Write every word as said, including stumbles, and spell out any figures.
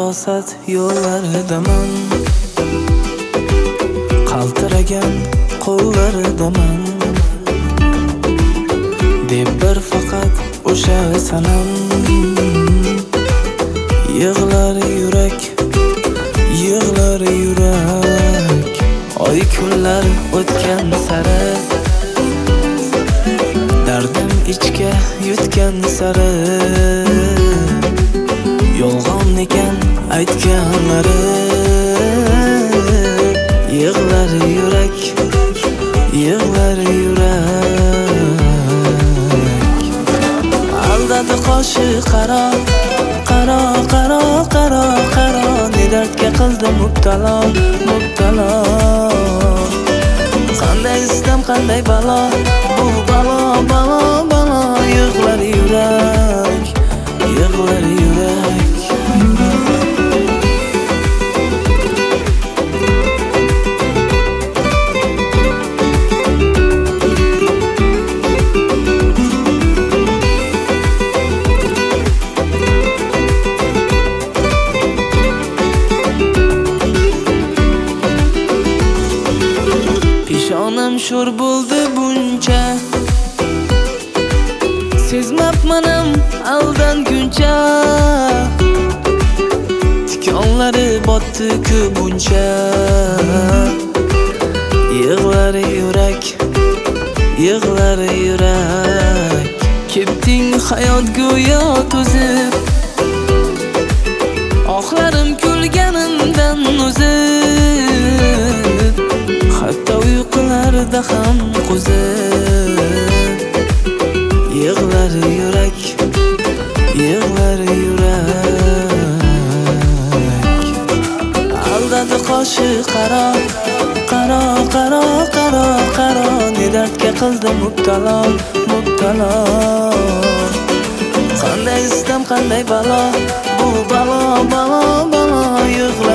farosat yo'llaridaman, qaltiragan qo'llaridaman deb bir faqat o'sha sanam. Yig'lar yurak, yig'lar yurak, oy kunlar o'tgan sari, dardim ichga yutgan sari, yolg'on ekan aytganlari. Yig'lar yurak, yig'lar yurak, aldadi qoshi qaro, qaro, qaro, qaro, qaro, ne dardga qildim mubtalo, mubtalo. Qanday istam, qanday balo, bu balo, balo, balo. Yig'lar yurak, yig'lar yurak. Peshonam sho'r bo'ldi buncha, sezmabmanam aldanguncha. Tikonlari botdi ko'pincha. Yig'lar yurak, yig'lar yurak, ketding hayot go'yo to'zib, oxlarim kulganimdan o'zib, hatto uyqularda ham qo'zib. Yig'lar yurak, yig'lar yurak, aldadi qoshi qaro, qaro, qaro, qaro, qaro, ne dardga qildim mubtalo, mubtalo. Qanday istam, qanday balo, bu balo, balo, balo. Yig'lar